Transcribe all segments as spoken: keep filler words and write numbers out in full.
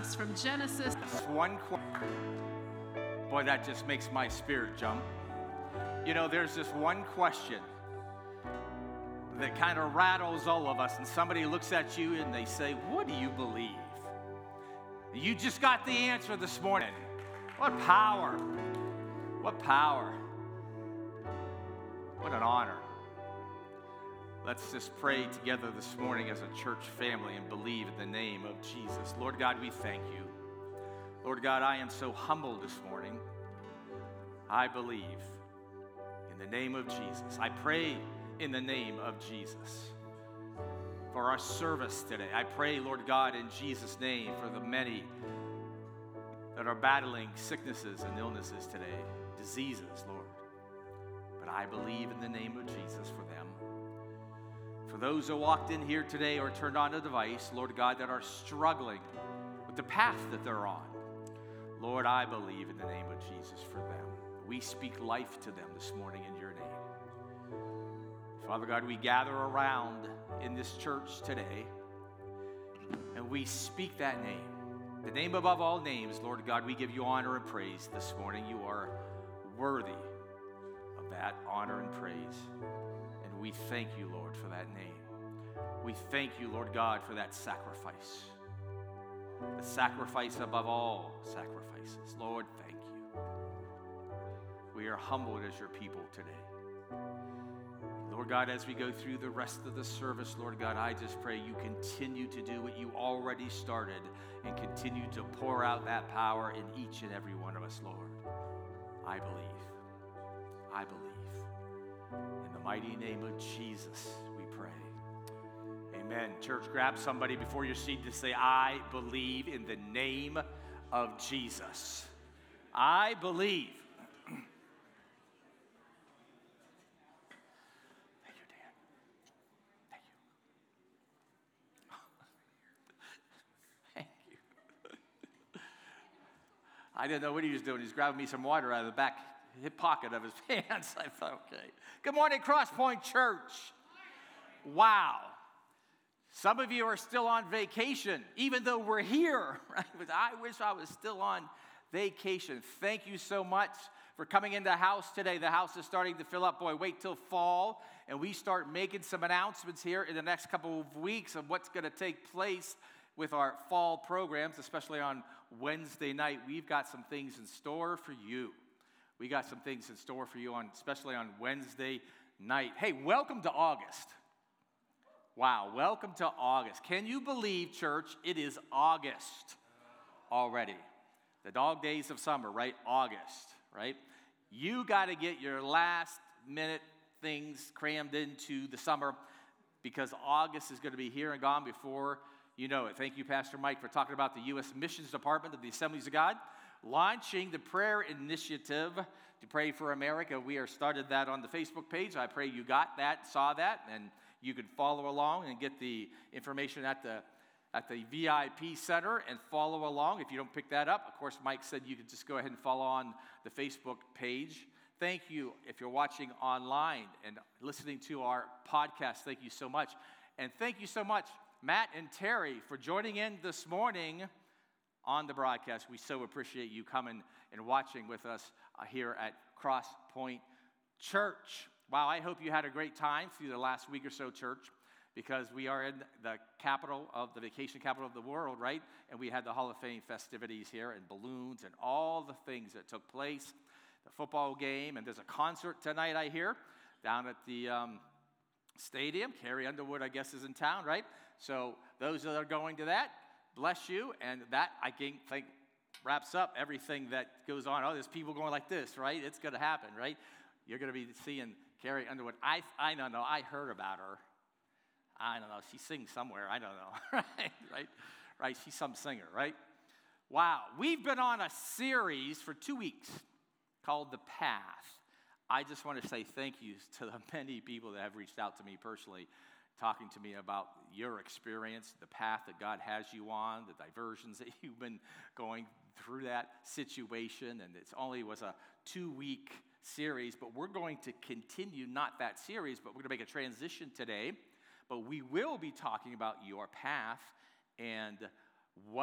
us from Genesis. One qu- Boy, that just makes my spirit jump. You know, there's this one question that kind of rattles all of us, and somebody looks at you and they say, what do you believe? You just got the answer this morning. What power. What power. What an honor. Let's just pray together this morning as a church family and believe in the name of Jesus. Lord God, we thank you. Lord God, I am so humbled this morning. I believe in the name of Jesus. I pray in the name of Jesus for our service today. I pray, Lord God, in Jesus' name for the many that are battling sicknesses and illnesses today, diseases, Lord. But I believe in the name of Jesus for them. For those who walked in here today or turned on a device, Lord God, that are struggling with the path that they're on, Lord, I believe in the name of Jesus for them. We speak life to them this morning in your name. Father God, we gather around in this church today, and we speak that name. The name above all names, Lord God, we give you honor and praise this morning. You are worthy of that honor and praise. And we thank you, Lord, for that name. We thank you, Lord God, for that sacrifice. The sacrifice above all sacrifices. Lord, thank you. We are humbled as your people today. Lord God, as we go through the rest of the service, Lord God, I just pray you continue to do what you already started and continue to pour out that power in each and every one of us, Lord. I believe. I believe. In the mighty name of Jesus, we pray. Amen. Church, grab somebody before your seat to say, I believe in the name of Jesus. I believe. I didn't know what he was doing. He's grabbing me some water out of the back hip pocket of his pants. I thought, okay. Good morning, Crosspoint Church. Wow. Some of you are still on vacation, even though we're here. Right? But I wish I was still on vacation. Thank you so much for coming into the house today. The house is starting to fill up. Boy, wait till fall, and we start making some announcements here in the next couple of weeks of what's going to take place with our fall programs, especially on Wednesday night. We've got some things in store for you. We got some things in store for you, on, especially on Wednesday night. Hey, welcome to August. Wow, welcome to August. Can you believe, church, it is August already. The dog days of summer, right? August, right? You got to get your last minute things crammed into the summer because August is going to be here and gone before you know it. Thank you, Pastor Mike, for talking about the U S Missions Department of the Assemblies of God, launching the prayer initiative to pray for America. We are started that on the Facebook page. I pray you got that, saw that, and you can follow along and get the information at the at the V I P Center and follow along. If you don't pick that up, of course, Mike said you could just go ahead and follow on the Facebook page. Thank you if you're watching online and listening to our podcast. Thank you so much. And thank you so much, Matt and Terry, for joining in this morning on the broadcast. We so appreciate you coming and watching with us uh, here at Cross Point Church. Wow, I hope you had a great time through the last week or so, church, because we are in the capital of the vacation capital of the world, right? And we had the Hall of Fame festivities here and balloons and all the things that took place, the football game, and there's a concert tonight, I hear, down at the um, stadium. Carrie Underwood, I guess, is in town, right? So those that are going to that, bless you. And that, I think, wraps up everything that goes on. Oh, there's people going like this, right? It's going to happen, right? You're going to be seeing Carrie Underwood. I I don't know. I heard about her. I don't know. She sings somewhere. I don't know. right? Right? Right? She's some singer, right? Wow. We've been on a series for two weeks called The Path. I just want to say thank you to the many people that have reached out to me personally, talking to me about your experience, the path that God has you on, the diversions that you've been going through that situation. And it only was a two-week series, but we're going to continue, not that series, but we're going to make a transition today. But we will be talking about your path and what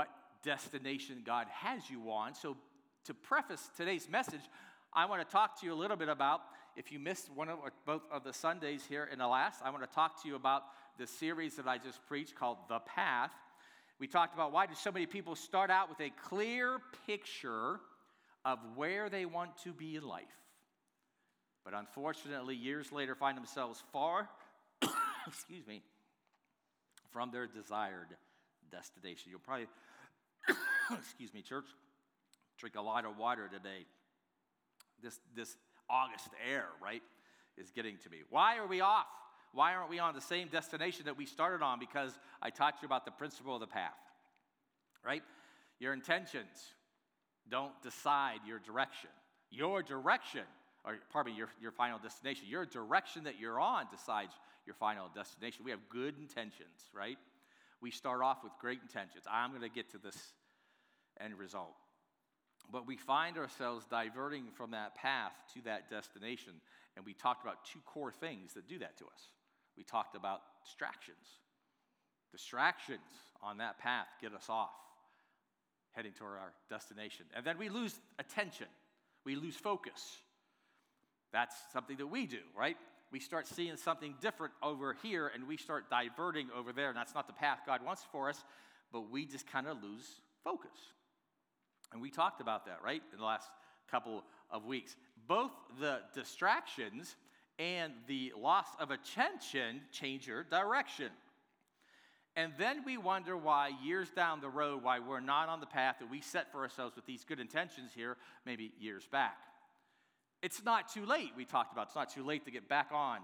destination God has you on. So to preface today's message, I want to talk to you a little bit about, if you missed one of or both of the Sundays here in the last, I want to talk to you about the series that I just preached called The Path. We talked about why do so many people start out with a clear picture of where they want to be in life, but unfortunately, years later, find themselves far, excuse me, from their desired destination. You'll probably, excuse me, church, drink a lot of water today. This, this August air, right, is getting to me. Why are we off? Why aren't we on the same destination that we started on? Because I taught you about the principle of the path, right? Your intentions don't decide your direction. Your direction, or pardon me, your, your final destination, your direction that you're on decides your final destination. We have good intentions, right? We start off with great intentions. I'm going to get to this end result. But we find ourselves diverting from that path to that destination, and we talked about two core things that do that to us. We talked about distractions. Distractions on that path get us off, heading toward our destination. And then we lose attention. We lose focus. That's something that we do, right? We start seeing something different over here, and we start diverting over there, and that's not the path God wants for us, but we just kind of lose focus. And we talked about that, right, in the last couple of weeks. Both the distractions and the loss of attention change your direction. And then we wonder why, years down the road, why we're not on the path that we set for ourselves with these good intentions here, maybe years back. It's not too late, we talked about. It's not too late to get back on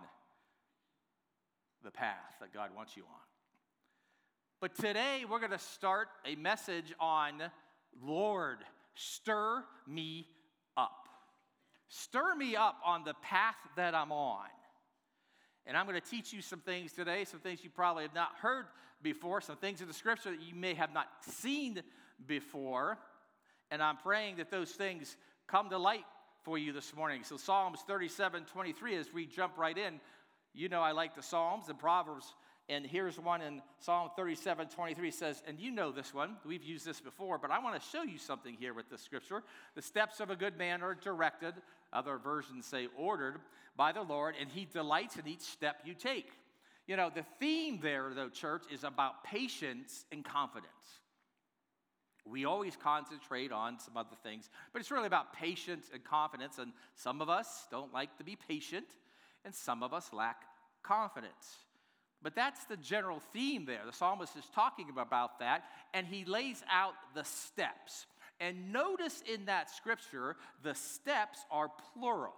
the path that God wants you on. But today, we're going to start a message on, Lord, stir me up. Stir me up on the path that I'm on. And I'm going to teach you some things today, some things you probably have not heard before, some things in the scripture that you may have not seen before. And I'm praying that those things come to light for you this morning. So Psalms thirty-seven twenty-three, as we jump right in, you know I like the Psalms and Proverbs. And here's one in Psalm thirty-seven twenty-three says, and you know this one, we've used this before, but I want to show you something here with this scripture. The steps of a good man are directed, other versions say ordered, by the Lord, and he delights in each step you take. You know, the theme there, though, church, is about patience and confidence. We always concentrate on some other things, but it's really about patience and confidence, and some of us don't like to be patient, and some of us lack confidence. But that's the general theme there. The psalmist is talking about that, and he lays out the steps. And notice in that scripture, the steps are plural.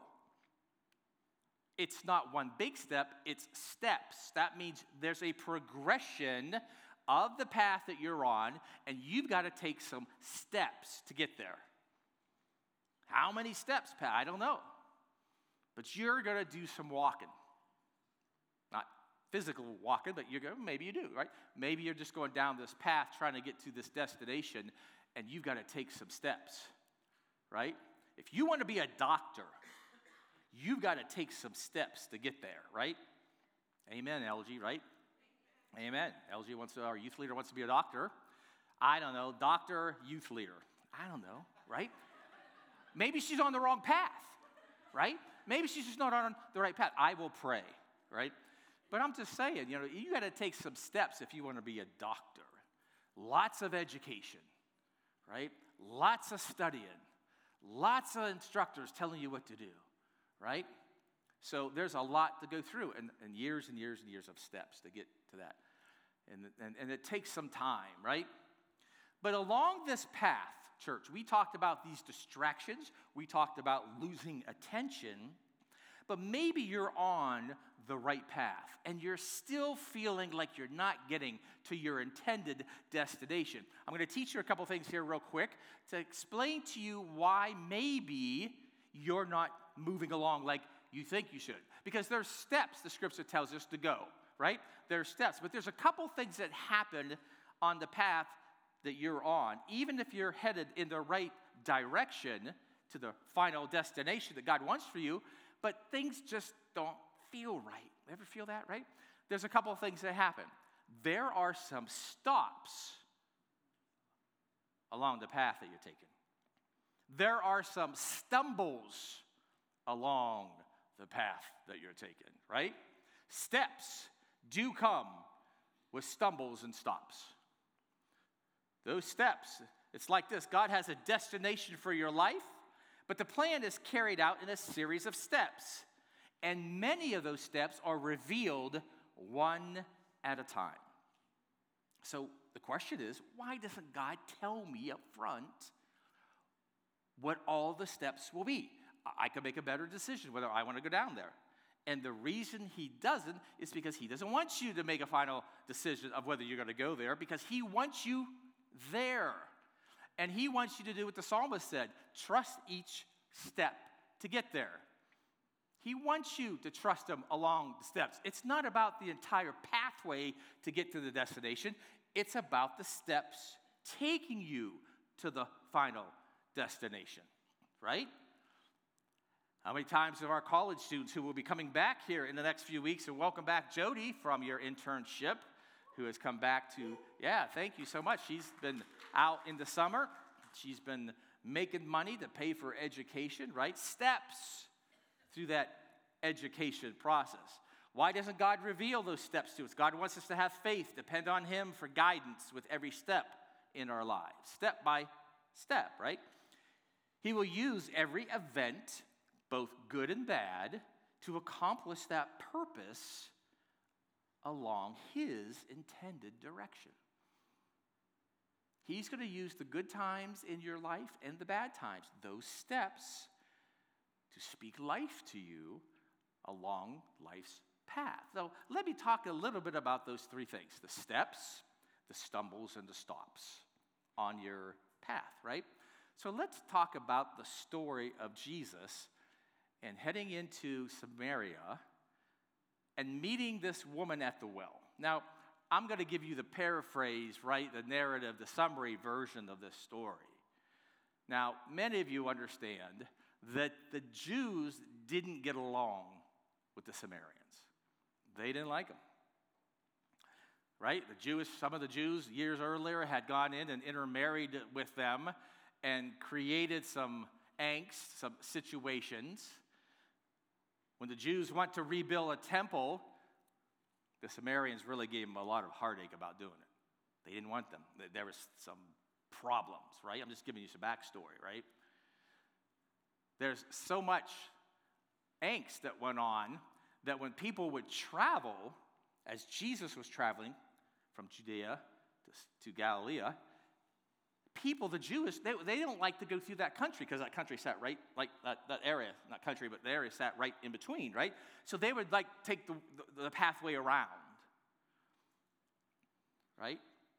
It's not one big step, it's steps. That means there's a progression of the path that you're on, and you've got to take some steps to get there. How many steps, Pat? I don't know. But you're going to do some walking. Not physical walking, but you're going, maybe you do, right? Maybe you're just going down this path trying to get to this destination, and you've got to take some steps, right? If you want to be a doctor, you've got to take some steps to get there, right? Amen, L G, right? Amen. L G wants to, our youth leader wants to be a doctor. I don't know, doctor, youth leader. I don't know, right? Maybe she's on the wrong path, right? Maybe she's just not on the right path. I will pray, right? But I'm just saying, you know, you got to take some steps if you want to be a doctor. Lots of education, right? Lots of studying. Lots of instructors telling you what to do, right? So there's a lot to go through, and, and years and years and years of steps to get to that. And, and, and it takes some time, right? But along this path, church, we talked about these distractions. We talked about losing attention. But maybe you're on the right path, and you're still feeling like you're not getting to your intended destination. I'm going to teach you a couple things here real quick to explain to you why maybe you're not moving along like you think you should. Because there's steps the scripture tells us to go, right? There's steps, but there's a couple things that happen on the path that you're on, even if you're headed in the right direction to the final destination that God wants for you, but things just don't feel right. Ever feel that, right? There's a couple of things that happen. There are some stops along the path that you're taking. There are some stumbles along the path that you're taking, right? Steps do come with stumbles and stops. Those steps, it's like this. God has a destination for your life, but the plan is carried out in a series of steps. And many of those steps are revealed one at a time. So the question is, why doesn't God tell me up front what all the steps will be? I can make a better decision whether I want to go down there. And the reason he doesn't is because he doesn't want you to make a final decision of whether you're going to go there, because he wants you there. And he wants you to do what the psalmist said, trust each step to get there. He wants you to trust him along the steps. It's not about the entire pathway to get to the destination. It's about the steps taking you to the final destination, right? How many times have our college students who will be coming back here in the next few weeks, and welcome back Jody from your internship, who has come back to, yeah, thank you so much. She's been out in the summer. She's been making money to pay for education, right? Steps through that education process. Why doesn't God reveal those steps to us? God wants us to have faith, depend on him for guidance with every step in our lives, step by step, right? He will use every event, both good and bad, to accomplish that purpose along his intended direction. He's going to use the good times in your life and the bad times, those steps, to speak life to you along life's path. So let me talk a little bit about those three things: the steps, the stumbles, and the stops on your path, right? So let's talk about the story of Jesus and heading into Samaria and meeting this woman at the well. Now, I'm going to give you the paraphrase, right, the narrative, the summary version of this story. Now, many of you understand that the Jews didn't get along with the Samaritans. They didn't like them, right? The Jewish, some of the Jews years earlier had gone in and intermarried with them and created some angst, some situations. When the Jews went to rebuild a temple, the Samaritans really gave them a lot of heartache about doing it. They didn't want them. There was some problems, right? I'm just giving you some backstory, right? There's so much angst that went on that when people would travel, as Jesus was traveling from Judea to, to Galilee, people, the Jewish, they, they don't like to go through that country because that country sat right, like that, that area, not country, but the area sat right in between, right? So they would like take the, the, the pathway around, right?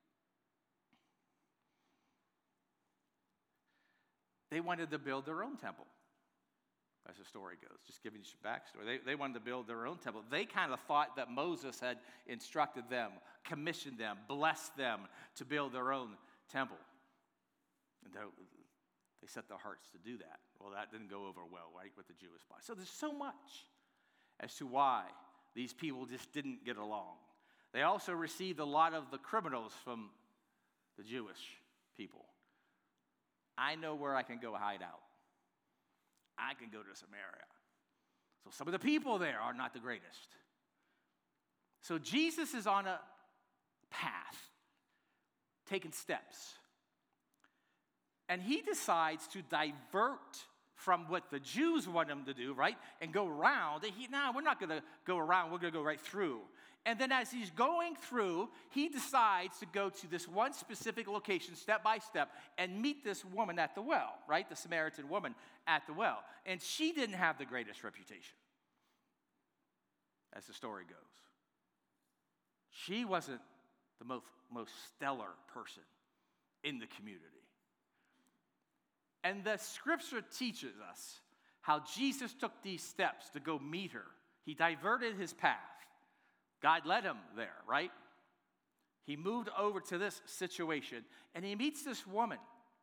They wanted to build their own temple, as the story goes. Just giving you some backstory. They, they wanted to build their own temple. They kind of thought that Moses had instructed them, commissioned them, blessed them to build their own temple. And they set their hearts to do that. Well, that didn't go over well, right, with the Jewish body. So there's so much as to why these people just didn't get along. They also received a lot of the criminals from the Jewish people. I know where I can go hide out. I can go to Samaria. So some of the people there are not the greatest. So Jesus is on a path, taking steps. And he decides to divert from what the Jews want him to do, right? And go around. He, no, we're not going to go around. We're going to go right through. And then as he's going through, he decides to go to this one specific location, step by step, and meet this woman at the well, right? The Samaritan woman at the well. And she didn't have the greatest reputation, as the story goes. She wasn't the most, most stellar person in the community. And the scripture teaches us how Jesus took these steps to go meet her. He diverted his path. God led him there, right? He moved over to this situation, and he meets this woman.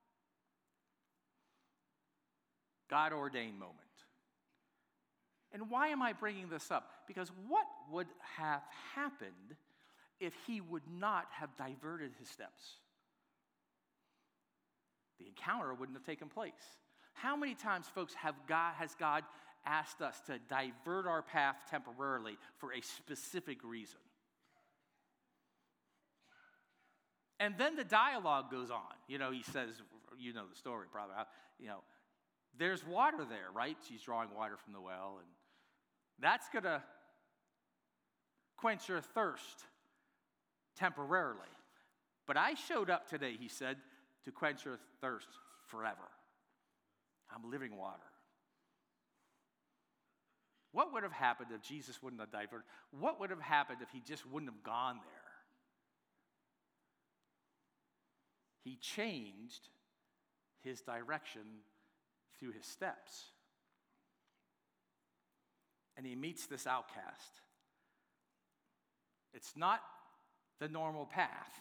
God-ordained moment. And why am I bringing this up? Because what would have happened if he would not have diverted his steps? the encounter wouldn't have taken place. How many times, folks, have God, has God asked us to divert our path temporarily for a specific reason? And then the dialogue goes on. You know, he says, you know the story probably, you know, there's water there, right? She's drawing water from the well, and that's going to quench your thirst temporarily. But I showed up today, he said, to quench your thirst forever. I'm living water. What would have happened if Jesus wouldn't have diverted? What would have happened if he just wouldn't have gone there? He changed his direction through his steps. And he meets this outcast. It's not the normal path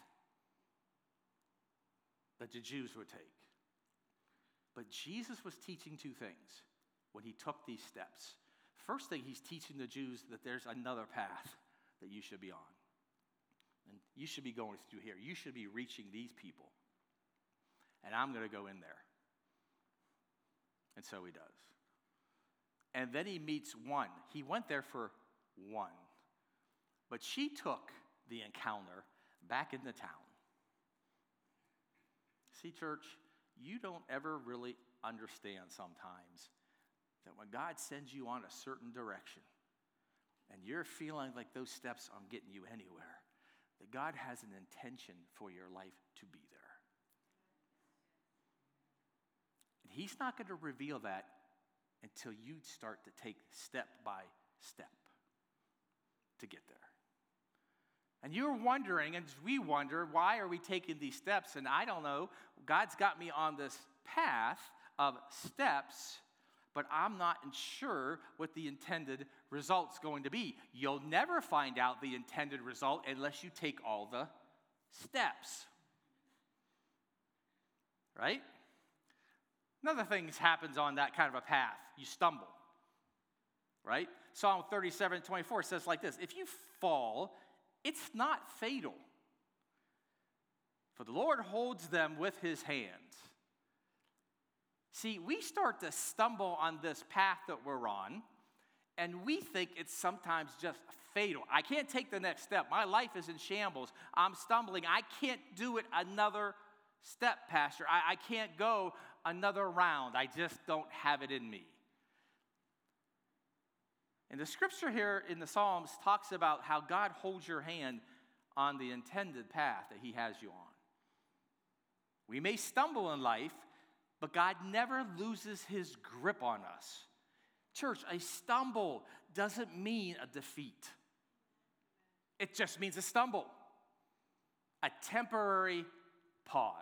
that the Jews would take. But Jesus was teaching two things when he took these steps. First thing, he's teaching the Jews that there's another path that you should be on. And you should be going through here. You should be reaching these people. And I'm going to go in there. And so he does. And then he meets one. He went there for one. But she took the encounter back into town. See, church, you don't ever really understand sometimes that when God sends you on a certain direction and you're feeling like those steps aren't getting you anywhere, that God has an intention for your life to be there. And he's not going to reveal that until you start to take step by step to get there. And you're wondering, and we wonder, why are we taking these steps? And I don't know. God's got me on this path of steps, but I'm not sure what the intended result's going to be. You'll never find out the intended result unless you take all the steps. Right? Another thing happens on that kind of a path. You stumble. Right? Psalm thirty-seven twenty-four says like this: if you fall, it's not fatal, for the Lord holds them with his hands. See, we start to stumble on this path that we're on, and we think it's sometimes just fatal. I can't take the next step. My life is in shambles. I'm stumbling. I can't do it another step, Pastor. I, I can't go another round. I just don't have it in me. And the scripture here in the Psalms talks about how God holds your hand on the intended path that he has you on. We may stumble in life, but God never loses his grip on us. Church, a stumble doesn't mean a defeat. It just means a stumble, a temporary pause.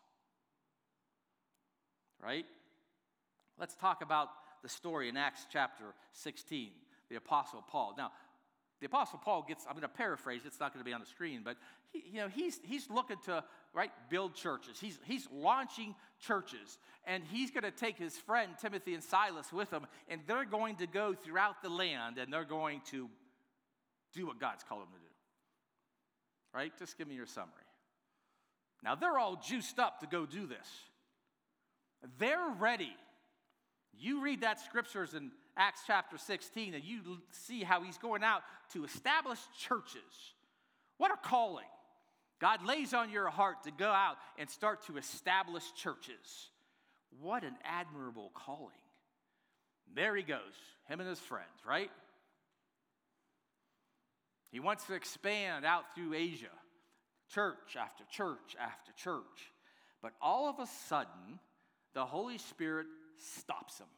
Right? Let's talk about the story in Acts chapter sixteen. The Apostle Paul. Now, the Apostle Paul gets, I'm going to paraphrase, it's not going to be on the screen, but he, you know, he's he's looking to, right, build churches. He's he's launching churches, and he's going to take his friend Timothy and Silas with him, and they're going to go throughout the land, and they're going to do what God's called them to do. Right? Just give me your summary. Now, they're all juiced up to go do this. They're ready. You read that scriptures in Acts chapter sixteen, and you see how he's going out to establish churches. What a calling. God lays on your heart to go out and start to establish churches. What an admirable calling. There he goes, him and his friends, right? He wants to expand out through Asia, church after church after church. But all of a sudden, the Holy Spirit stops him.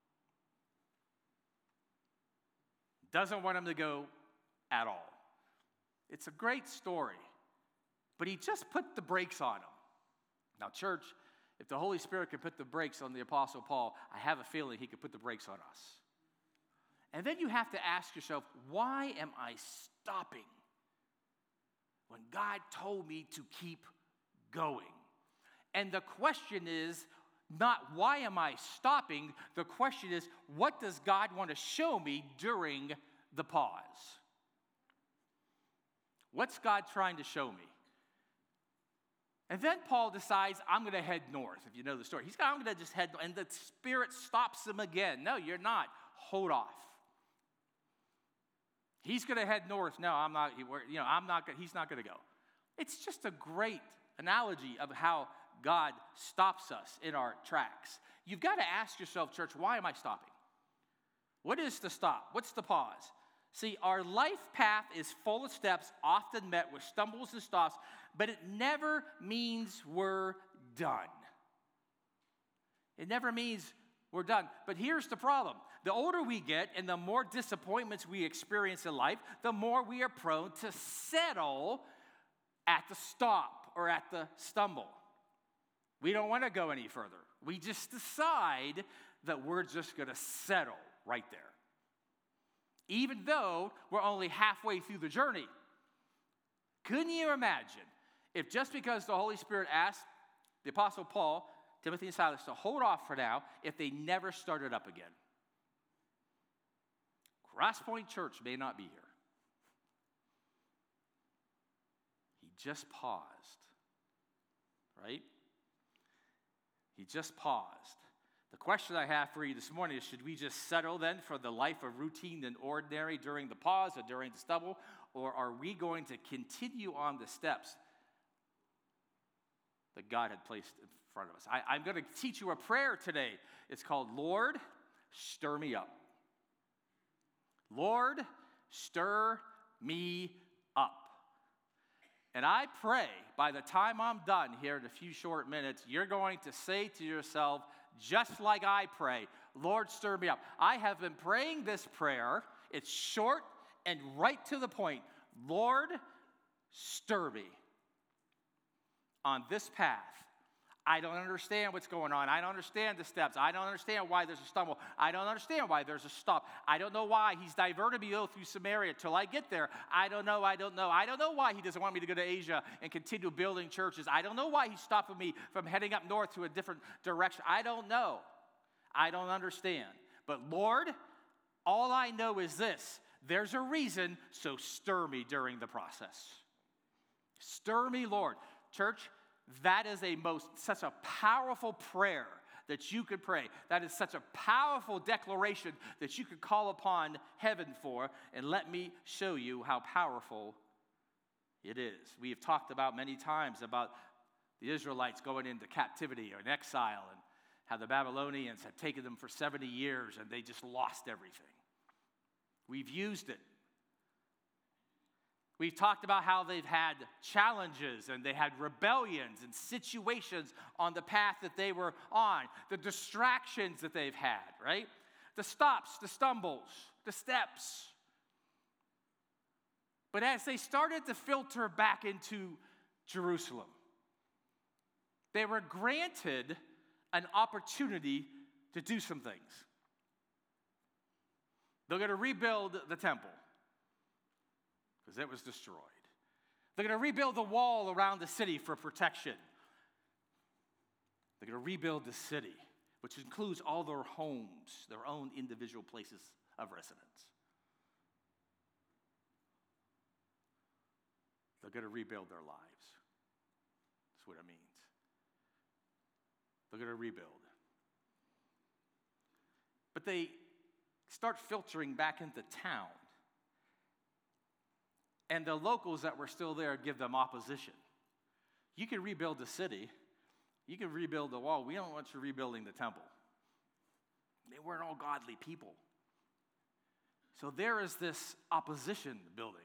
Doesn't want him to go at all. It's a great story, but he just put the brakes on him. Now, church, if the Holy Spirit can put the brakes on the Apostle Paul, I have a feeling he could put the brakes on us. And then you have to ask yourself, why am I stopping when God told me to keep going? And the question is, not why am I stopping? The question is, what does God want to show me during the pause? What's God trying to show me? And then Paul decides, I'm going to head north, if you know the story. He's got, I'm going to just head, and the Spirit stops him again. No, you're not. Hold off. He's going to head north. No, I'm not, you know, I'm not, he's not going to go. It's just a great analogy of how God stops us in our tracks. You've got to ask yourself, church, why am I stopping? What is the stop? What's the pause? See, our life path is full of steps, often met with stumbles and stops, but it never means we're done. It never means we're done. But here's the problem. The older we get and the more disappointments we experience in life, the more we are prone to settle at the stop or at the stumble. We don't want to go any further. We just decide that we're just going to settle right there, even though we're only halfway through the journey. Couldn't you imagine if just because the Holy Spirit asked the Apostle Paul, Timothy and Silas to hold off for now, if they never started up again? Crosspoint Church may not be here. He just paused, right? He just paused. The question I have for you this morning is, should we just settle then for the life of routine and ordinary during the pause or during the stubble, or are we going to continue on the steps that God had placed in front of us? I, I'm going to teach you a prayer today. It's called, Lord, stir me up. Lord, stir me up. And I pray by the time I'm done here in a few short minutes, you're going to say to yourself, just like I pray, Lord, stir me up. I have been praying this prayer. It's short and right to the point. Lord, stir me on this path. I don't understand what's going on. I don't understand the steps. I don't understand why there's a stumble. I don't understand why there's a stop. I don't know why he's diverted me through Samaria till I get there. I don't know. I don't know. I don't know why he doesn't want me to go to Asia and continue building churches. I don't know why he's stopping me from heading up north to a different direction. I don't know. I don't understand. But Lord, all I know is this. There's a reason, so stir me during the process. Stir me, Lord. Church, that is a most, such a powerful prayer that you could pray. That is such a powerful declaration that you could call upon heaven for, and let me show you how powerful it is. We have talked about many times about the Israelites going into captivity or in exile, and how the Babylonians had taken them for seventy years and they just lost everything. We've used it. We've talked about how they've had challenges and they had rebellions and situations on the path that they were on, the distractions that they've had, right? The stops, the stumbles, the steps. But as they started to filter back into Jerusalem, they were granted an opportunity to do some things. They're going to rebuild the temple, because it was destroyed. They're going to rebuild the wall around the city for protection. They're going to rebuild the city, which includes all their homes, their own individual places of residence. They're going to rebuild their lives. That's what it means. They're going to rebuild. But they start filtering back into town. And the locals that were still there give them opposition. You can rebuild the city. You can rebuild the wall. We don't want you rebuilding the temple. They weren't all godly people. So there is this opposition building.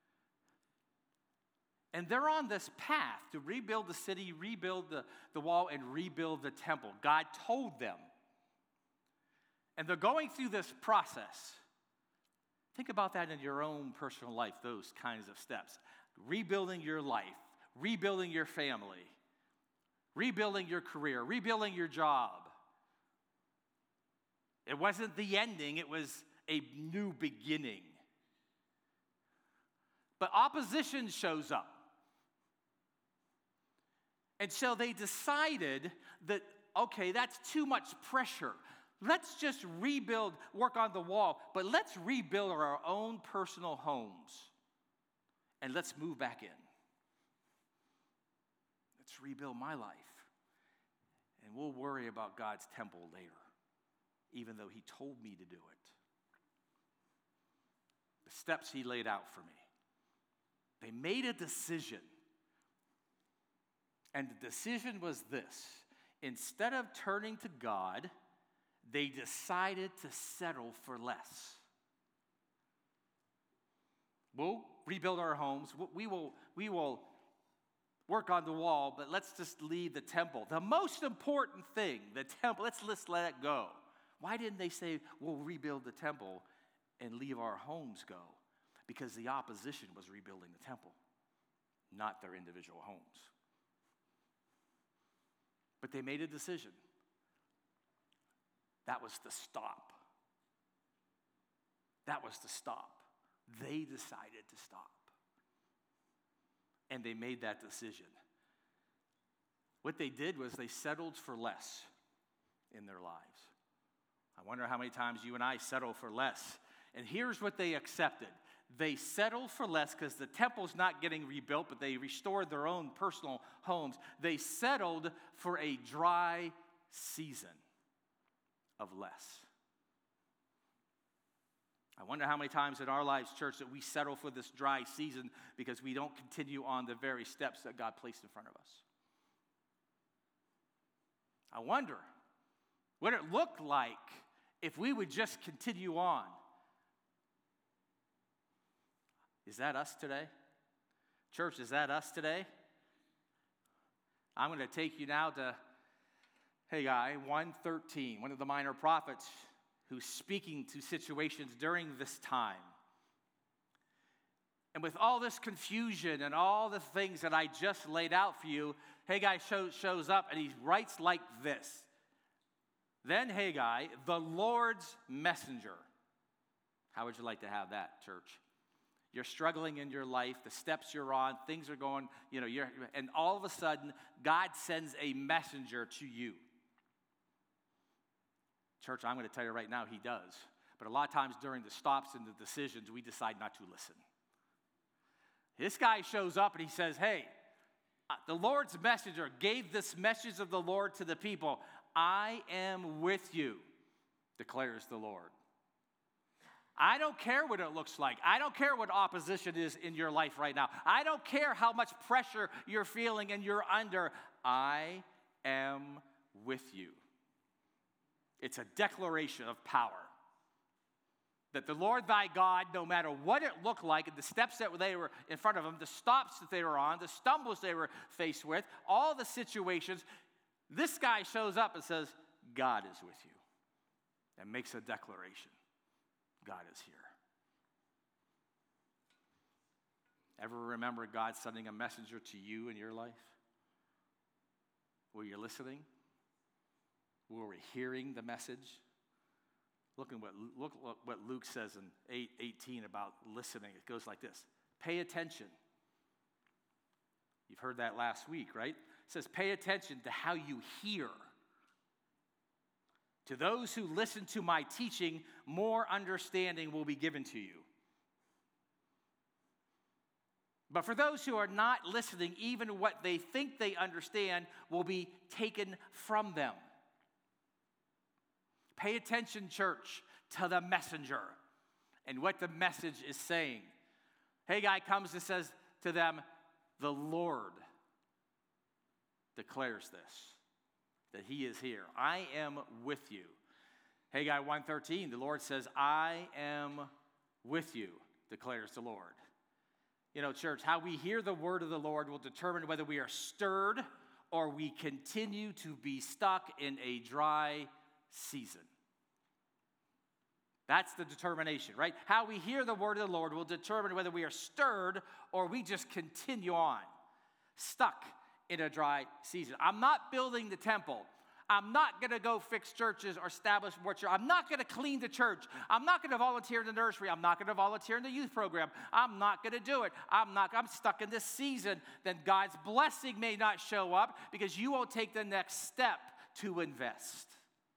And they're on this path to rebuild the city, rebuild the, the wall, and rebuild the temple. God told them. And they're going through this process. Think about that in your own personal life, those kinds of steps. Rebuilding your life, rebuilding your family, rebuilding your career, rebuilding your job. It wasn't the ending, it was a new beginning. But opposition shows up. And so they decided that, okay, that's too much pressure. Let's just rebuild, work on the wall, but let's rebuild our own personal homes. And let's move back in. Let's let's rebuild my life. And we'll worry about God's temple later, even though he told me to do it. The steps he laid out for me. They made a decision. And the decision was this. Instead of turning to God, they decided to settle for less. We'll rebuild our homes. We will, we will work on the wall, but let's just leave the temple. The most important thing, the temple, let's, let's let it go. Why didn't they say, we'll rebuild the temple and leave our homes go? Because the opposition was rebuilding the temple, not their individual homes. But they made a decision. That was the stop. That was the stop. They decided to stop. And they made that decision. What they did was they settled for less in their lives. I wonder how many times you and I settle for less. And here's what they accepted. They settled for less because the temple's not getting rebuilt, but they restored their own personal homes. They settled for a dry season of less. I wonder how many times in our lives, church, that we settle for this dry season because we don't continue on the very steps that God placed in front of us. I wonder what it looked like if we would just continue on. Is that us today? Church, is that us today? I'm going to take you now to Haggai one thirteen, one of the minor prophets who's speaking to situations during this time. And with all this confusion and all the things that I just laid out for you, Haggai show, shows up and he writes like this. Then Haggai, the Lord's messenger. How would you like to have that, church? You're struggling in your life, the steps you're on, things are going, you know, you're, and all of a sudden, God sends a messenger to you. Church, I'm going to tell you right now, he does. But a lot of times during the stops and the decisions, we decide not to listen. This guy shows up and he says, hey, uh, the Lord's messenger gave this message of the Lord to the people. I am with you, declares the Lord. I don't care what it looks like. I don't care what opposition is in your life right now. I don't care how much pressure you're feeling and you're under. I am with you. It's a declaration of power. That the Lord thy God, no matter what it looked like, and the steps that they were in front of them, the stops that they were on, the stumbles they were faced with, all the situations, this guy shows up and says, God is with you. And makes a declaration. God is here. Ever remember God sending a messenger to you in your life? Were you listening? Were we hearing the message? Look at what, look what Luke says in eight eighteen about listening. It goes like this. Pay attention. You've heard that last week, right? It says, pay attention to how you hear. To those who listen to my teaching, more understanding will be given to you. But for those who are not listening, even what they think they understand will be taken from them. Pay attention, church, to the messenger and what the message is saying. Haggai comes and says to them, the Lord declares this. That he is here. I am with you. Haggai one thirteen, the Lord says, I am with you, declares the Lord. You know, church, how we hear the word of the Lord will determine whether we are stirred or we continue to be stuck in a dry season. That's the determination, right? How we hear the word of the Lord will determine whether we are stirred or we just continue on, stuck in a dry season. I'm not building the temple. I'm not going to go fix churches or establish more churches. I'm not going to clean the church. I'm not going to volunteer in the nursery. I'm not going to volunteer in the youth program. I'm not going to do it. I'm not. I'm stuck in this season. Then God's blessing may not show up because you won't take the next step to invest.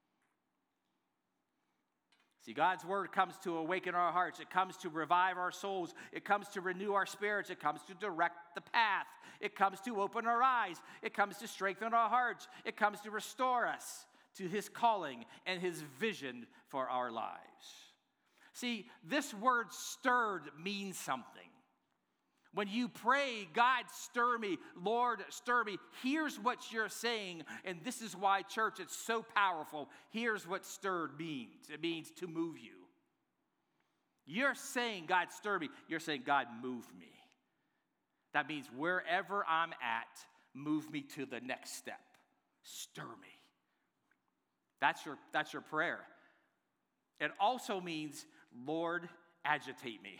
See, God's word comes to awaken our hearts. It comes to revive our souls. It comes to renew our spirits. It comes to direct the path. It comes to open our eyes. It comes to strengthen our hearts. It comes to restore us to his calling and his vision for our lives. See, this word stirred means something. When you pray, God, stir me, Lord, stir me, here's what you're saying, and this is why, church, it's so powerful. Here's what stirred means. It means to move you. You're saying, God, stir me. You're saying, God, move me. That means wherever I'm at, move me to the next step. Stir me. That's your, that's your prayer. It also means, Lord, agitate me.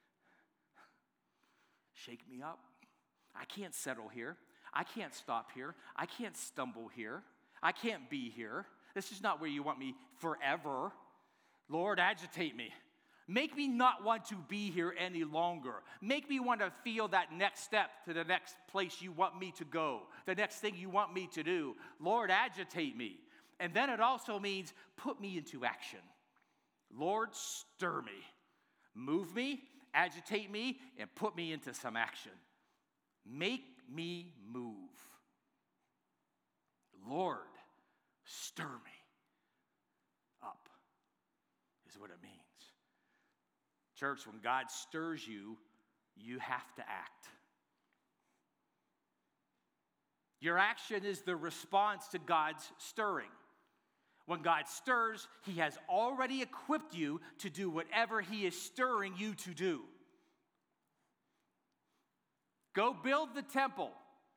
Shake me up. I can't settle here. I can't stop here. I can't stumble here. I can't be here. This is not where you want me forever. Lord, agitate me. Make me not want to be here any longer. Make me want to feel that next step to the next place you want me to go, the next thing you want me to do. Lord, agitate me. And then it also means put me into action. Lord, stir me. Move me, agitate me, and put me into some action. Make me move. Lord, stir me up is what it means. Church, when God stirs you, you have to act. Your action is the response to God's stirring. When God stirs, he has already equipped you to do whatever he is stirring you to do. Go build the temple.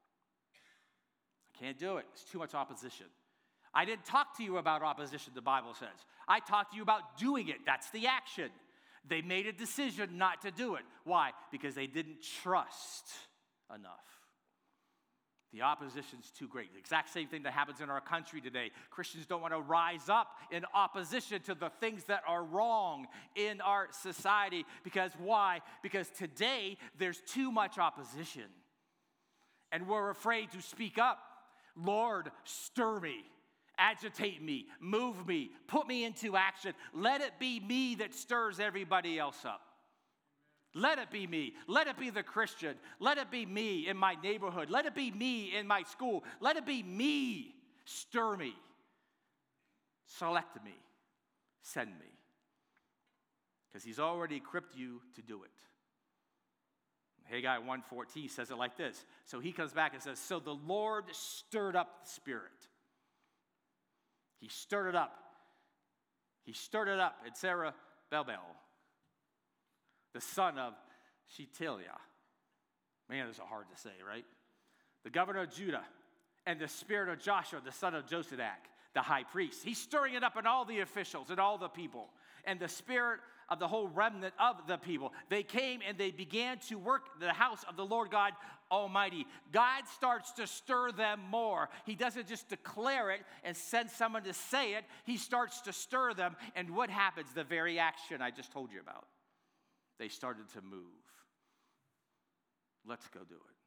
I can't do it. It's too much opposition. I didn't talk to you about opposition, the Bible says. I talked to you about doing it. That's the action. They made a decision not to do it. Why? Because they didn't trust enough. The opposition's too great. The exact same thing that happens in our country today. Christians don't want to rise up in opposition to the things that are wrong in our society. Because why? Because today there's too much opposition. And we're afraid to speak up. Lord, stir me, agitate me, move me, put me into action. Let it be me that stirs everybody else up. Let it be me. Let it be the Christian. Let it be me in my neighborhood. Let it be me in my school. Let it be me. Stir me. Select me. Send me. Because he's already equipped you to do it. Haggai one fourteen says it like this. So he comes back and says, so the Lord stirred up the Spirit. He stirred it up. He stirred it up in Zerubbabel, the son of Shealtiel. Man, this is hard to say, right? The governor of Judah, and the spirit of Joshua, the son of Josadak, the high priest. He's stirring it up in all the officials and all the people. And the spirit of the whole remnant of the people. They came and they began to work the house of the Lord God Almighty. God starts to stir them more. He doesn't just declare it and send someone to say it. He starts to stir them. And what happens? The very action I just told you about. They started to move. Let's go do it.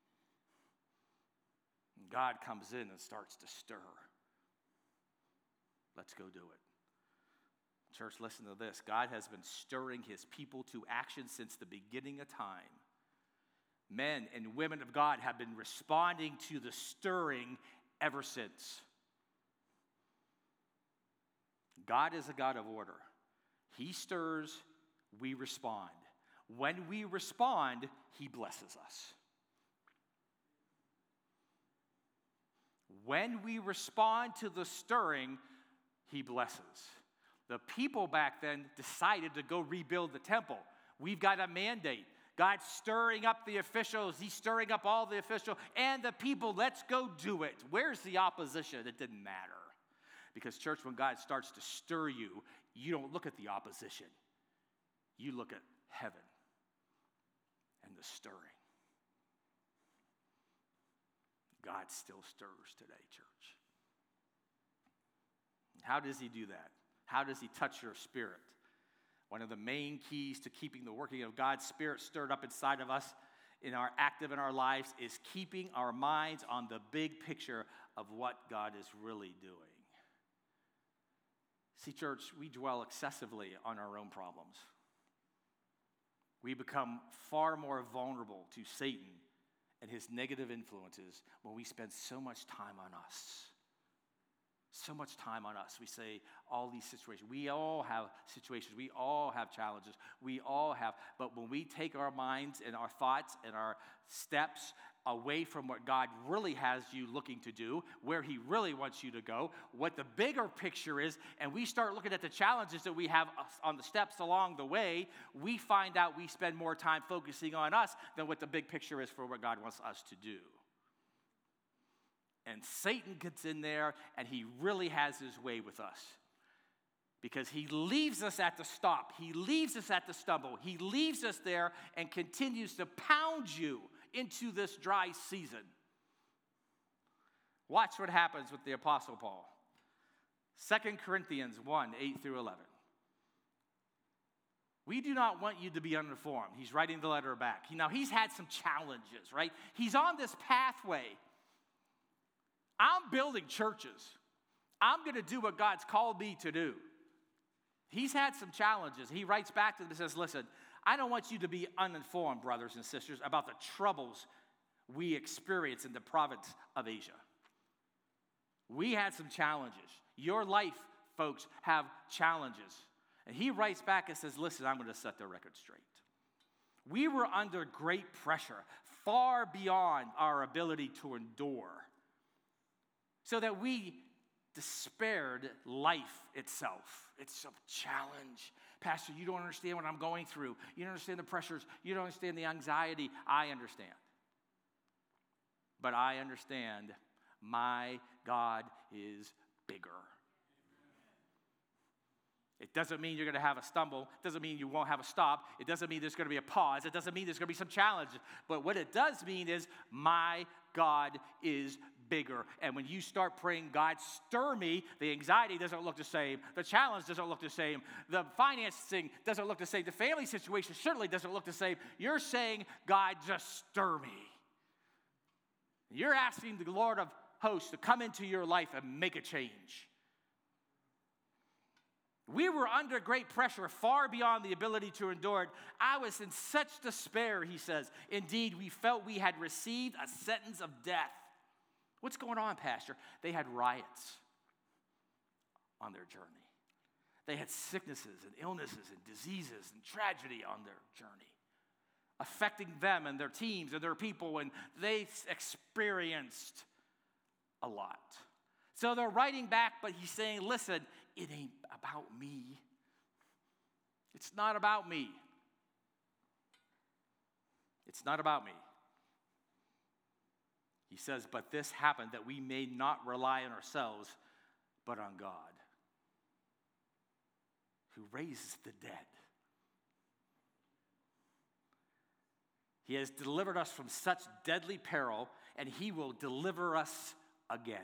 And God comes in and starts to stir. Let's go do it. Church, listen to this. God has been stirring his people to action since the beginning of time. Men and women of God have been responding to the stirring ever since. God is a God of order. He stirs, we respond. When we respond, he blesses us. When we respond to the stirring, he blesses. The people back then decided to go rebuild the temple. We've got a mandate. God's stirring up the officials. He's stirring up all the officials and the people. Let's go do it. Where's the opposition? It didn't matter. Because, church, when God starts to stir you, you don't look at the opposition. You look at heaven and the stirring. God still stirs today, church. How does he do that? How does he touch your spirit? One of the main keys to keeping the working of God's Spirit stirred up inside of us, in our active in our lives, is keeping our minds on the big picture of what God is really doing. See, church, we dwell excessively on our own problems. We become far more vulnerable to Satan and his negative influences when we spend so much time on us. So much time on us. We say all these situations. We all have situations. We all have challenges. We all have. But when we take our minds and our thoughts and our steps away from what God really has you looking to do, where he really wants you to go, what the bigger picture is, and we start looking at the challenges that we have on the steps along the way, we find out we spend more time focusing on us than what the big picture is for what God wants us to do. And Satan gets in there, and he really has his way with us. Because he leaves us at the stop. He leaves us at the stumble. He leaves us there and continues to pound you into this dry season. Watch what happens with the Apostle Paul. Second Corinthians one, eight through eleven. We do not want you to be uninformed. He's writing the letter back. Now, he's had some challenges, right? He's on this pathway. I'm building churches. I'm going to do what God's called me to do. He's had some challenges. He writes back to them and says, listen, I don't want you to be uninformed, brothers and sisters, about the troubles we experience in the province of Asia. We had some challenges. Your life, folks, have challenges. And he writes back and says, listen, I'm going to set the record straight. We were under great pressure, far beyond our ability to endure, so that we despaired life itself. It's a challenge. Pastor, you don't understand what I'm going through. You don't understand the pressures. You don't understand the anxiety. I understand. But I understand my God is bigger. It doesn't mean you're going to have a stumble. It doesn't mean you won't have a stop. It doesn't mean there's going to be a pause. It doesn't mean there's going to be some challenge. But what it does mean is my God is bigger. And when you start praying, God, stir me, the anxiety doesn't look the same. The challenge doesn't look the same. The financing doesn't look the same. The family situation certainly doesn't look the same. You're saying, God, just stir me. You're asking the Lord of hosts to come into your life and make a change. We were under great pressure, far beyond the ability to endure it. I was in such despair, he says. Indeed, we felt we had received a sentence of death. What's going on, Pastor? They had riots on their journey. They had sicknesses and illnesses and diseases and tragedy on their journey, affecting them and their teams and their people, and they experienced a lot. So they're writing back, but he's saying, listen, it ain't about me. It's not about me. It's not about me. He says, but this happened that we may not rely on ourselves, but on God, who raises the dead. He has delivered us from such deadly peril, and he will deliver us again.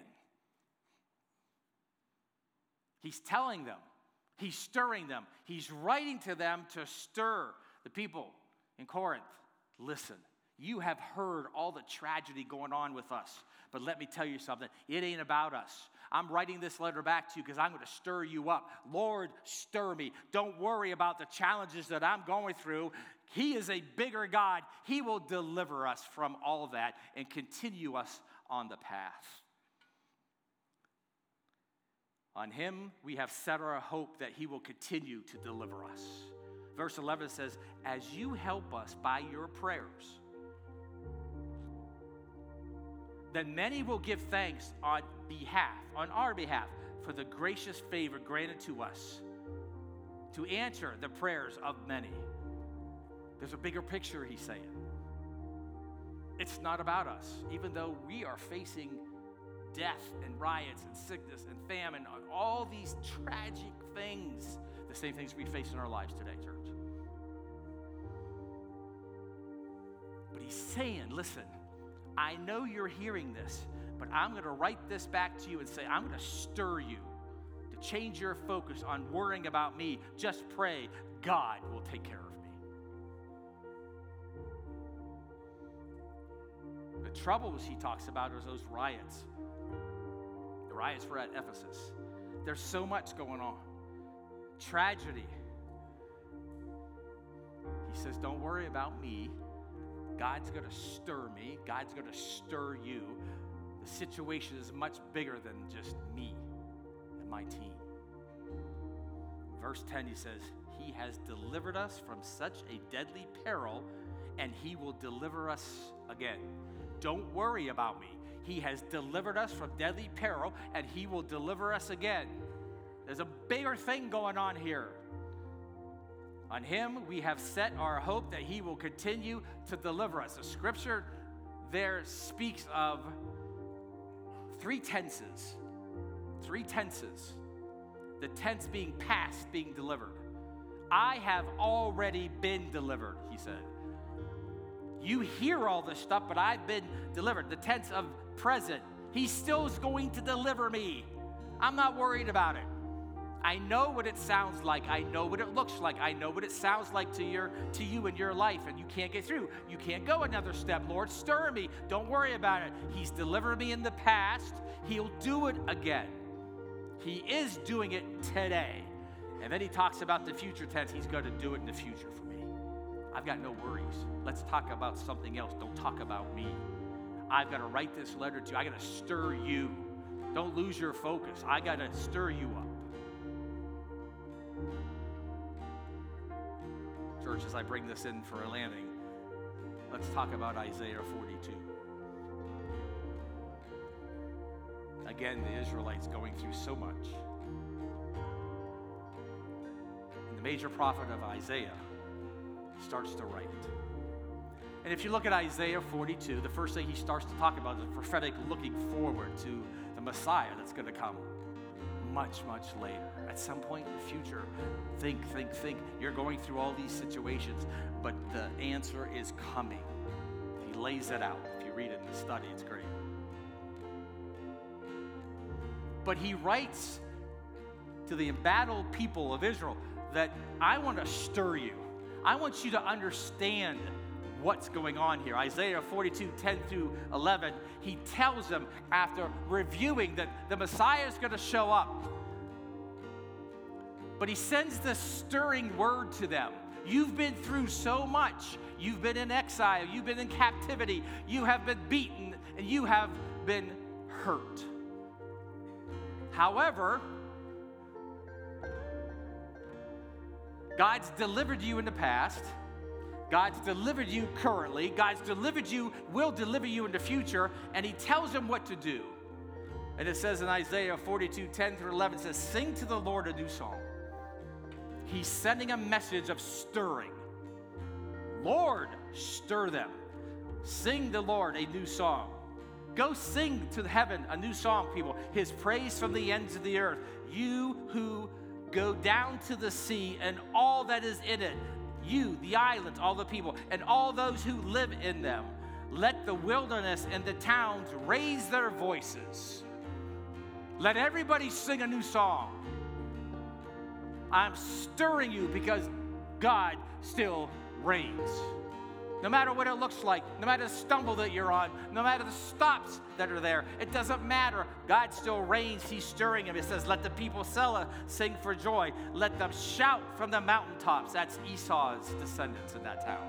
He's telling them, he's stirring them, he's writing to them to stir the people in Corinth. Listen, you have heard all the tragedy going on with us, but let me tell you something. It ain't about us. I'm writing this letter back to you because I'm going to stir you up. Lord, stir me. Don't worry about the challenges that I'm going through. He is a bigger God. He will deliver us from all that and continue us on the path. On him we have set our hope that he will continue to deliver us. Verse eleven says, as you help us by your prayers, then many will give thanks on behalf, on our behalf, for the gracious favor granted to us to answer the prayers of many. There's a bigger picture, he's saying. It's not about us, even though we are facing death and riots and sickness and famine, and all these tragic things, the same things we face in our lives today, church. But he's saying, listen, I know you're hearing this, but I'm going to write this back to you and say, I'm going to stir you to change your focus on worrying about me. Just pray, God will take care of me. The troubles he talks about are those riots. The riots were at Ephesus. There's so much going on. Tragedy. He says, don't worry about me. God's going to stir me. God's going to stir you. The situation is much bigger than just me and my team. Verse ten, he says, he has delivered us from such a deadly peril, and he will deliver us again. Don't worry about me. He has delivered us from deadly peril, and he will deliver us again. There's a bigger thing going on here. On him, we have set our hope that he will continue to deliver us. The scripture there speaks of three tenses. Three tenses. The tense being past, being delivered. I have already been delivered, he said. You hear all this stuff, but I've been delivered. The tense of present. He still is going to deliver me. I'm not worried about it. I know what it sounds like. I know what it looks like. I know what it sounds like to your to you in your life, and you can't get through. You can't go another step. Lord, stir me. Don't worry about it. He's delivered me in the past. He'll do it again. He is doing it today. And then he talks about the future tense. He's going to do it in the future for me. I've got no worries. Let's talk about something else. Don't talk about me. I've got to write this letter to you. I got to stir you. Don't lose your focus. I got to stir you up. Church, as I bring this in for a landing, let's talk about Isaiah forty-two. Again, the Israelites going through so much. And the major prophet of Isaiah starts to write. And if you look at Isaiah forty-two, the first thing he starts to talk about is a prophetic looking forward to the Messiah that's going to come much, much later. At some point in the future, think, think, think. You're going through all these situations, but the answer is coming. He lays it out. If you read it in the study, it's great. But he writes to the embattled people of Israel that I want to stir you. I want you to understand what's going on here. Isaiah forty-two, ten through eleven, he tells them after reviewing that the Messiah is going to show up. But he sends this stirring word to them. You've been through so much. You've been in exile. You've been in captivity. You have been beaten, and you have been hurt. However, God's delivered you in the past. God's delivered you currently. God's delivered you, will deliver you in the future, and he tells them what to do. And it says in Isaiah forty-two, ten through eleven, it says, sing to the Lord a new song. He's sending a message of stirring. Lord, stir them. Sing the Lord a new song. Go sing to heaven a new song, people. His praise from the ends of the earth. You who go down to the sea and all that is in it. You, the islands, all the people, and all those who live in them. Let the wilderness and the towns raise their voices. Let everybody sing a new song. I'm stirring you because God still reigns. No matter what it looks like, no matter the stumble that you're on, no matter the stops that are there, it doesn't matter. God still reigns. He's stirring him. It says, let the people sing for joy. Let them shout from the mountaintops. That's Esau's descendants in that town.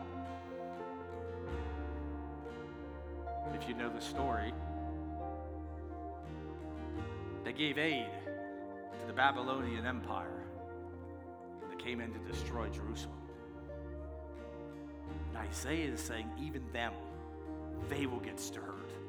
If you know the story, they gave aid to the Babylonian Empire that came in to destroy Jerusalem. And Isaiah is saying, even them, they will get stirred.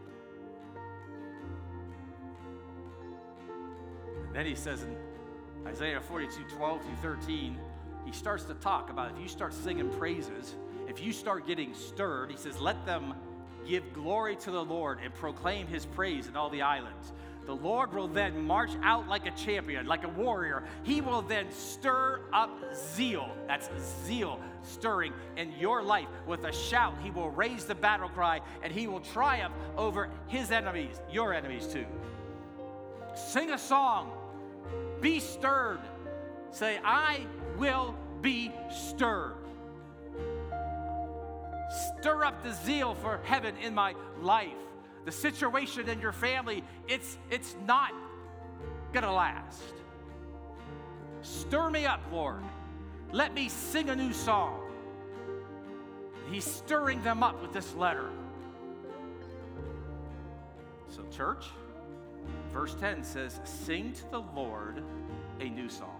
And then he says in Isaiah forty-two, twelve through thirteen, he starts to talk about if you start singing praises, if you start getting stirred, he says, let them give glory to the Lord and proclaim his praise in all the islands. The Lord will then march out like a champion, like a warrior. He will then stir up zeal. That's zeal stirring in your life. With a shout, he will raise the battle cry, and he will triumph over his enemies, your enemies too. Sing a song. Be stirred. Say, I will be stirred. Stir up the zeal for heaven in my life. The situation in your family, it's, it's not gonna last. Stir me up, Lord. Let me sing a new song. He's stirring them up with this letter. So, church, verse ten says, sing to the Lord a new song.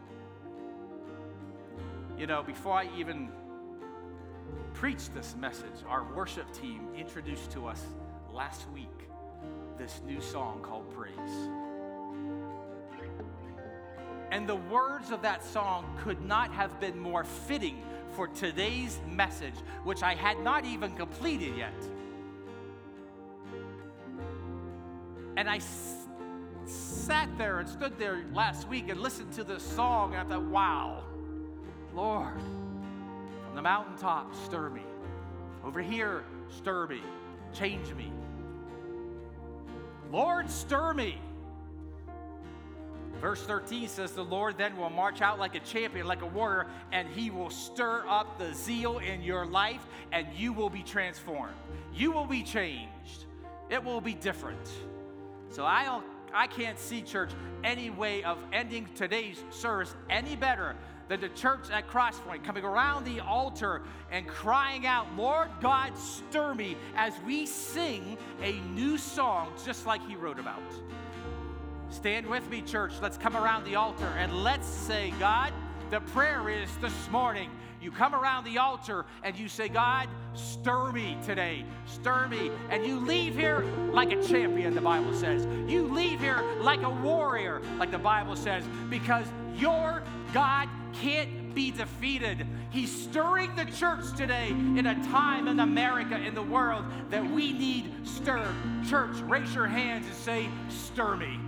You know, before I even preached this message, our worship team introduced to us last week this new song called Praise. And the words of that song could not have been more fitting for today's message, which I had not even completed yet. And I s- sat there and stood there last week and listened to this song, and I thought, wow, Lord, from the mountaintop, stir me. Over here, stir me, change me. Lord, stir me. Verse thirteen says, the Lord then will march out like a champion, like a warrior, and he will stir up the zeal in your life, and you will be transformed. You will be changed. It will be different. So I don't, I can't see, church, any way of ending today's service any better than the church at Crosspoint coming around the altar and crying out, Lord God, stir me, as we sing a new song just like he wrote about. Stand with me, church. Let's come around the altar and let's say, God, the prayer is this morning, you come around the altar and you say, God, stir me today, stir me. And you leave here like a champion, the Bible says. You leave here like a warrior, like the Bible says, because your God can't be defeated. He's stirring the church today in a time in America, in the world, that we need stirred. Church, raise your hands and say, stir me.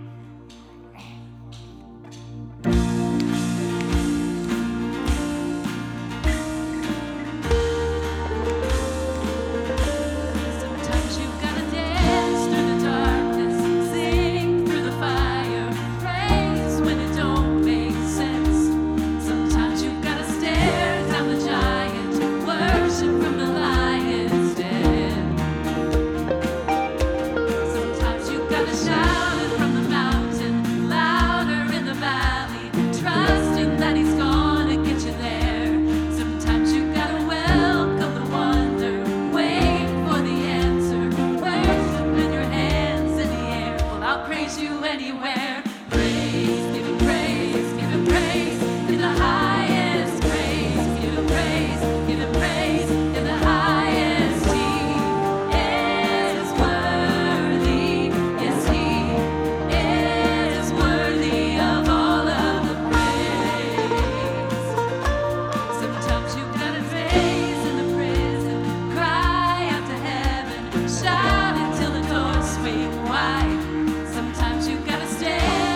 Shout until the doors swing wide. Sometimes you gotta stay.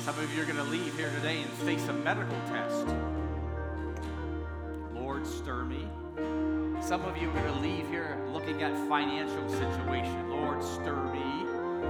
Some of you are going to leave here today and face a medical test. Lord, stir me. Some of you are going to leave here looking at financial situation. Lord, stir me.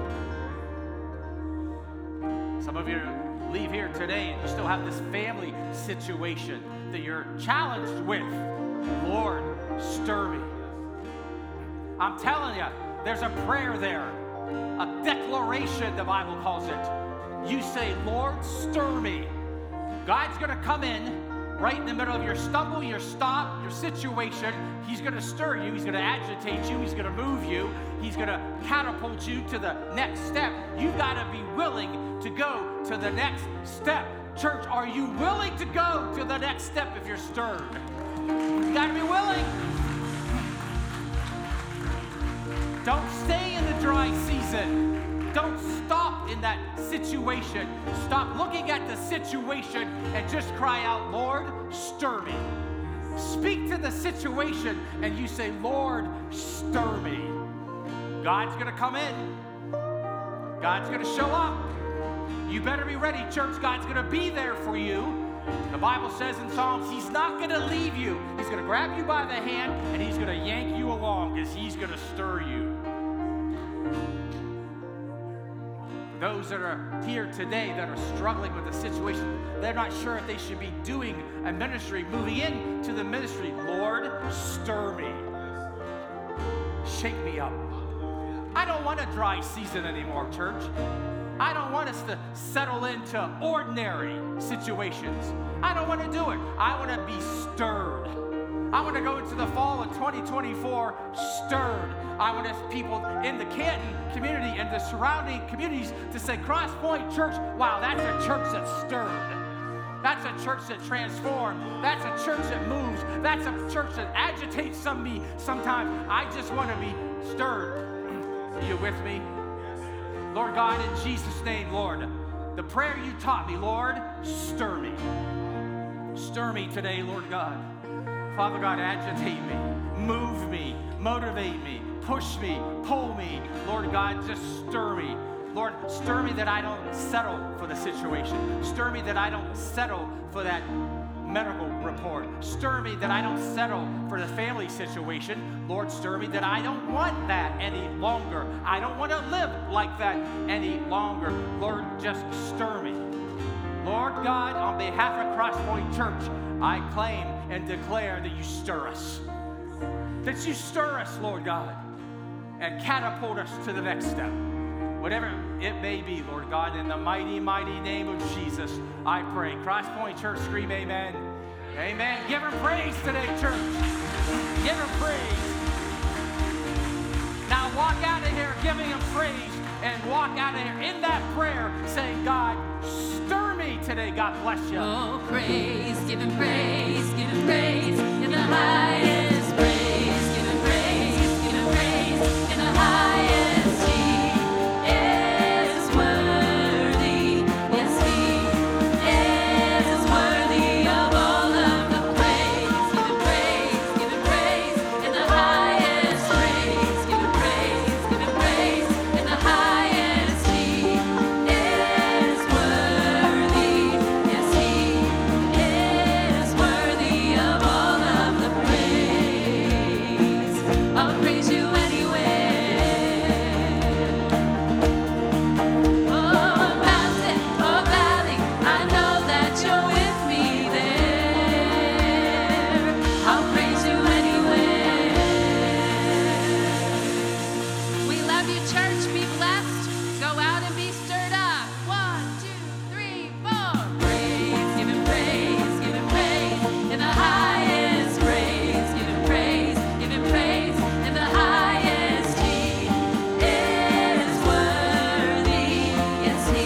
Some of you leave here today and you still have this family situation that you're challenged with. Lord, stir me. I'm telling you, there's a prayer there, a declaration, the Bible calls it. You say, Lord, stir me. God's going to come in right in the middle of your stumble, your stop, your situation. He's going to stir you. He's going to agitate you. He's going to move you. He's going to catapult you to the next step. You've got to be willing to go to the next step. Church, are you willing to go to the next step if you're stirred? You've got to be willing. Don't stay in the dry season. Don't stop in that situation. Stop looking at the situation and just cry out, Lord, stir me. Speak to the situation and you say, Lord, stir me. God's going to come in. God's going to show up. You better be ready, church. God's going to be there for you. The Bible says in Psalms, he's not going to leave you. He's going to grab you by the hand and he's going to yank you along because he's going to stir you. Those that are here today that are struggling with the situation, they're not sure if they should be doing a ministry, moving into the ministry. Lord, stir me. Shake me up. I don't want a dry season anymore, church. I don't want us to settle into ordinary situations. I don't want to do it. I want to be stirred. I want to go into the fall of twenty twenty-four stirred. I want us people in the Canton community and the surrounding communities to say, Cross Point Church, wow, that's a church that's stirred. That's a church that transforms. That's a church that moves. That's a church that agitates some me sometimes. I just want to be stirred. Are you with me? Lord God, in Jesus' name, Lord, the prayer you taught me, Lord, stir me. Stir me today, Lord God. Father God, agitate me, move me, motivate me, push me, pull me. Lord God, just stir me. Lord, stir me that I don't settle for the situation. Stir me that I don't settle for that medical report. Stir me that I don't settle for the family situation. Lord, stir me that I don't want that any longer. I don't want to live like that any longer. Lord, just stir me. Lord God, on behalf of Cross Point Church, I claim and declare that you stir us. That you stir us, Lord God, and catapult us to the next step. Whatever it may be, Lord God, in the mighty, mighty name of Jesus, I pray. Cross Point Church, scream amen. Amen. Give her praise today, church. Give her praise. Now walk out of here giving him praise and walk out of here in that prayer saying, God, stir me today. God bless you. Oh, praise, give him praise, give him praise in the highest.